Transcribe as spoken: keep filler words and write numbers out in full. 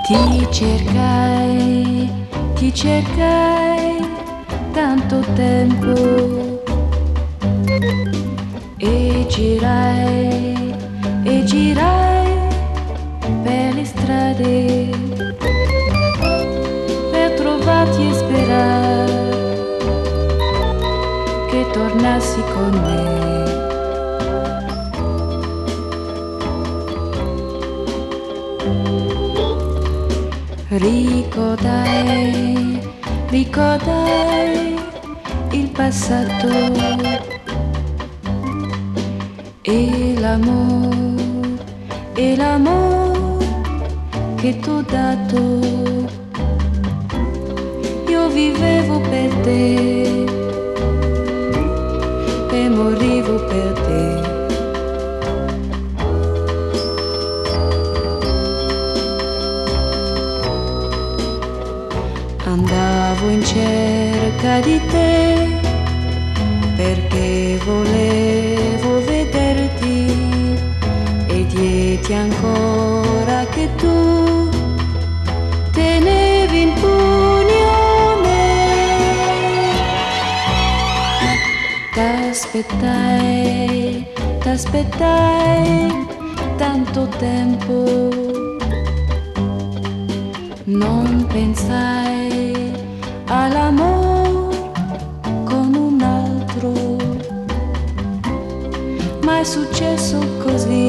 Ti cercai, ti cercai tanto tempo e girai, e girai per le strade per trovarti e sperare che tornassi con me. Ricordai, ricordai il passato e l'amore, e l'amore che t'ho dato. Io vivevo per te e morivo per te. Andavo in cerca di te perché volevo vederti e dieti ancora che tu tenevi in pugno me. T'aspettai, t'aspettai tanto tempo, non pensai all'amore con un altro, ma è successo così.